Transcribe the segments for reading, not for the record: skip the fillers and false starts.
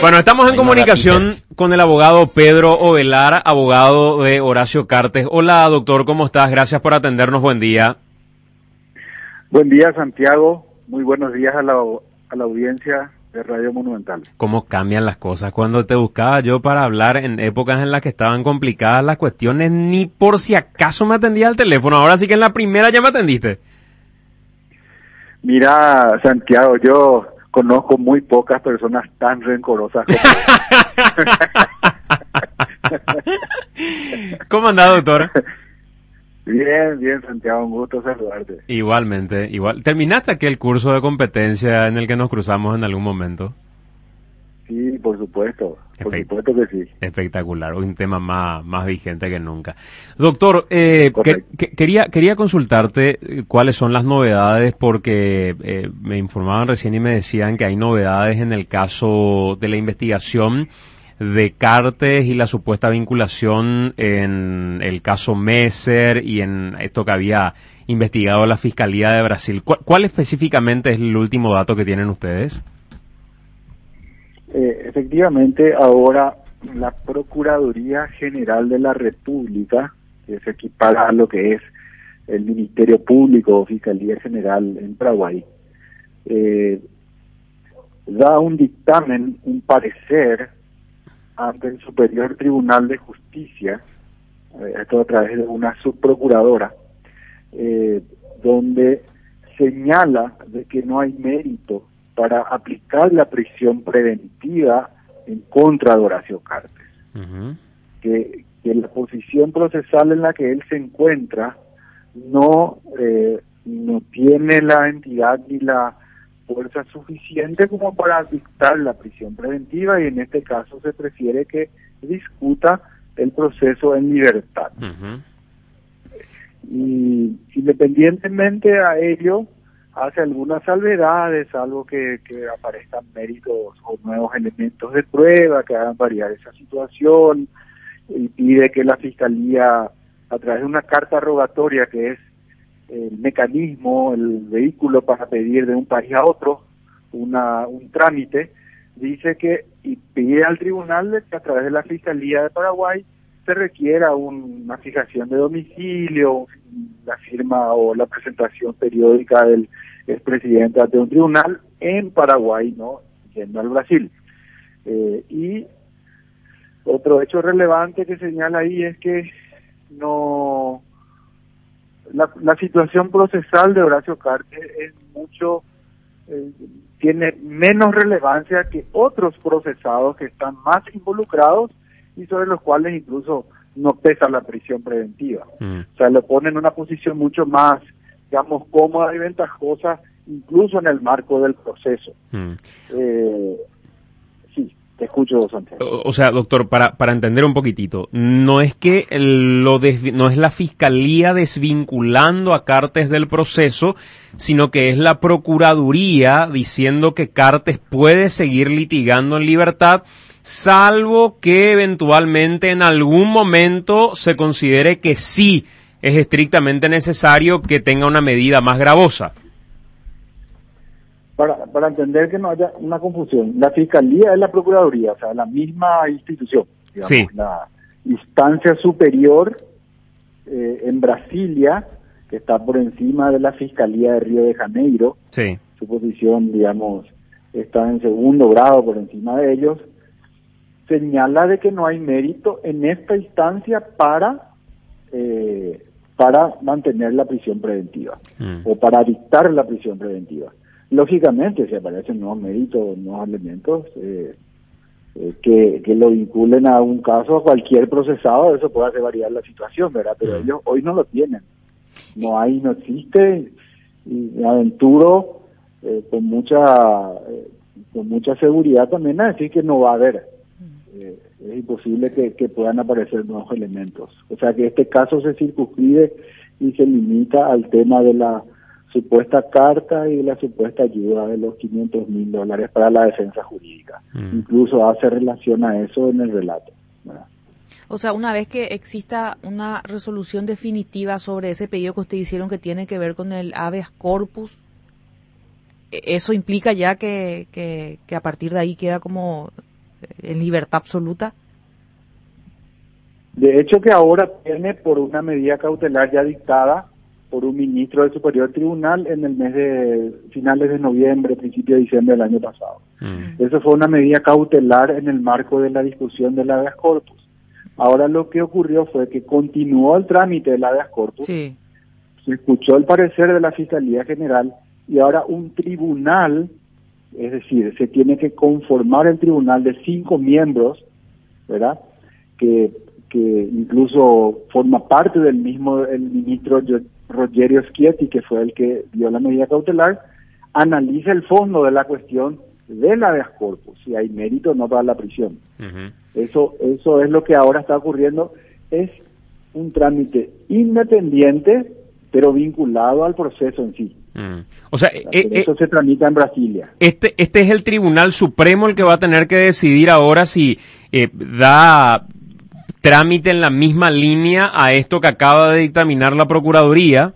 Bueno, estamos en comunicación con el abogado Pedro Ovelar, abogado de Horacio Cartes. Hola, doctor, ¿cómo estás? Gracias por atendernos, buen día. Buen día, Santiago. Muy buenos días a la audiencia de Radio Monumental. ¿Cómo cambian las cosas? Cuando te buscaba yo para hablar en épocas en las que estaban complicadas las cuestiones, ni por si acaso me atendía el teléfono. Ahora sí que en la primera ya me atendiste. Mira, Santiago, yo conozco muy pocas personas tan rencorosas como ¿Cómo andás, doctor? Bien, Santiago, un gusto saludarte. Igualmente, igual. ¿Terminaste aquel curso de competencia en el que nos cruzamos en algún momento? Sí, por supuesto que sí. Espectacular, un tema más vigente que nunca. Doctor, quería consultarte cuáles son las novedades, porque me informaban recién y me decían que hay novedades en el caso de la investigación de Cartes y la supuesta vinculación en el caso Messer y en esto que había investigado la Fiscalía de Brasil. ¿Cuál específicamente es el último dato que tienen ustedes? Efectivamente, ahora la Procuraduría General de la República, que se equipara a lo que es el Ministerio Público o Fiscalía General en Paraguay, da un dictamen, un parecer ante el Superior Tribunal de Justicia, esto a través de una subprocuradora, donde señala de que no hay mérito para aplicar la prisión preventiva en contra de Horacio Cartes. Uh-huh. Que la posición procesal en la que él se encuentra no tiene la entidad ni la fuerza suficiente como para dictar la prisión preventiva, y en este caso se prefiere que discuta el proceso en libertad. Uh-huh. Y independientemente a ello, hace algunas salvedades, salvo que aparezcan méritos o nuevos elementos de prueba que hagan variar esa situación, y pide que la Fiscalía, a través de una carta rogatoria, que es el mecanismo, el vehículo para pedir de un país a otro un trámite, dice que, y pide al tribunal que a través de la Fiscalía de Paraguay se requiera una fijación de domicilio, la firma o la presentación periódica del expresidente ante un tribunal en Paraguay, no yendo al Brasil. Y otro hecho relevante que señala ahí es que no la situación procesal de Horacio Cartes es tiene menos relevancia que otros procesados que están más involucrados y sobre los cuales incluso no pesa la prisión preventiva. O sea, lo pone en una posición mucho más, digamos, cómoda y ventajosa, incluso en el marco del proceso. Sí, te escucho, Santiago. O sea, doctor, para entender un poquitito, no es que no es la Fiscalía desvinculando a Cartes del proceso, sino que es la Procuraduría diciendo que Cartes puede seguir litigando en libertad, salvo que eventualmente en algún momento se considere que sí es estrictamente necesario que tenga una medida más gravosa. Para entender que no haya una confusión, la Fiscalía es la Procuraduría, o sea, la misma institución, digamos, sí. La instancia superior en Brasilia, que está por encima de la Fiscalía de Río de Janeiro, sí. Su posición, digamos, está en segundo grado por encima de ellos, señala de que no hay mérito en esta instancia para mantener la prisión preventiva o para dictar la prisión preventiva. Lógicamente, si aparecen nuevos méritos, nuevos elementos que lo vinculen a un caso, a cualquier procesado, eso puede hacer variar la situación, ¿verdad? Pero ellos hoy no lo tienen. No existe, y me aventuro con mucha seguridad también a decir que no va a haber. Es imposible que puedan aparecer nuevos elementos. O sea que este caso se circunscribe y se limita al tema de la supuesta carta y la supuesta ayuda de los $500,000 para la defensa jurídica. Incluso hace relación a eso en el relato, ¿verdad? O sea, una vez que exista una resolución definitiva sobre ese pedido que ustedes hicieron que tiene que ver con el habeas corpus, eso implica ya que a partir de ahí queda como en libertad absoluta. De hecho que ahora tiene por una medida cautelar ya dictada por un ministro del Superior Tribunal en el mes de finales de noviembre, principio de diciembre del año pasado. Eso fue una medida cautelar en el marco de la discusión del habeas corpus. Ahora lo que ocurrió fue que continuó el trámite del habeas corpus, Sí. se escuchó el parecer de la Fiscalía General y ahora un tribunal, es decir, se tiene que conformar el tribunal de 5 miembros, ¿verdad?, que incluso forma parte del mismo el ministro Rogerio Schietti, que fue el que dio la medida cautelar, analiza el fondo de la cuestión del habeas corpus, si hay mérito o no para la prisión. Eso es lo que ahora está ocurriendo. Es un trámite independiente, pero vinculado al proceso en sí. O sea, eso se tramita en Brasilia. Este es el Tribunal Supremo el que va a tener que decidir ahora si da trámite en la misma línea a esto que acaba de dictaminar la Procuraduría.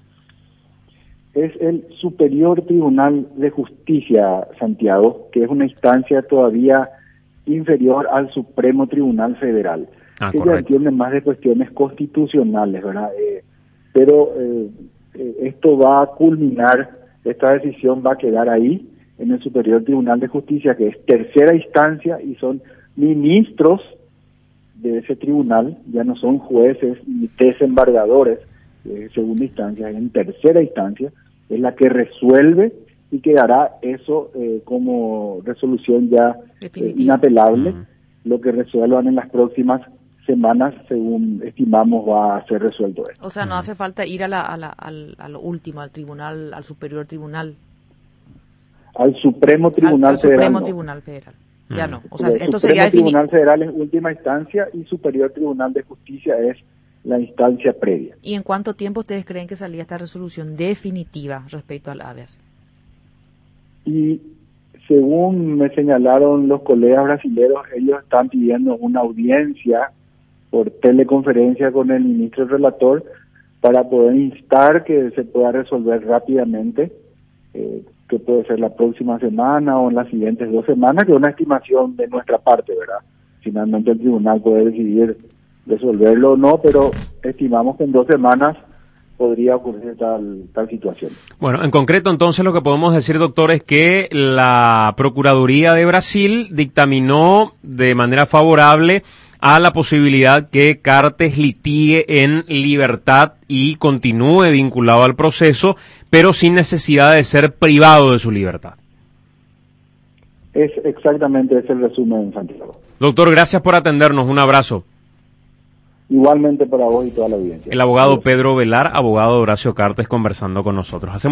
Es el Superior Tribunal de Justicia, Santiago, que es una instancia todavía inferior al Supremo Tribunal Federal, que ya entiende más de cuestiones constitucionales, ¿verdad? Pero esto va a culminar, esta decisión va a quedar ahí, en el Superior Tribunal de Justicia, que es tercera instancia y son ministros de ese tribunal, ya no son jueces ni desembargadores de segunda instancia, en tercera instancia, es la que resuelve y quedará eso como resolución ya inapelable. Lo que resuelvan en las próximas semanas, según estimamos, va a ser resuelto esto. O sea, no hace falta ir a lo último, al tribunal, al superior tribunal. Al Supremo Tribunal Federal. Supremo no. Tribunal Federal. Ya no. O sea, El esto Supremo sería Tribunal Federal es última instancia y Superior Tribunal de Justicia es la instancia previa. ¿Y en cuánto tiempo ustedes creen que salía esta resolución definitiva respecto al habeas? Y según me señalaron los colegas brasileños, ellos están pidiendo una audiencia por teleconferencia con el ministro relator para poder instar que se pueda resolver rápidamente, que puede ser la próxima semana o en las siguientes 2 semanas, que es una estimación de nuestra parte, ¿verdad? Finalmente el tribunal puede decidir resolverlo o no, pero estimamos que en 2 semanas podría ocurrir tal situación. Bueno, en concreto entonces lo que podemos decir, doctor, es que la Procuraduría de Brasil dictaminó de manera favorable a la posibilidad que Cartes litigue en libertad y continúe vinculado al proceso, pero sin necesidad de ser privado de su libertad. Es exactamente ese el resumen, Santiago. Doctor, gracias por atendernos. Un abrazo. Igualmente para vos y toda la audiencia. El abogado Pedro Velar, abogado de Horacio Cartes, conversando con nosotros.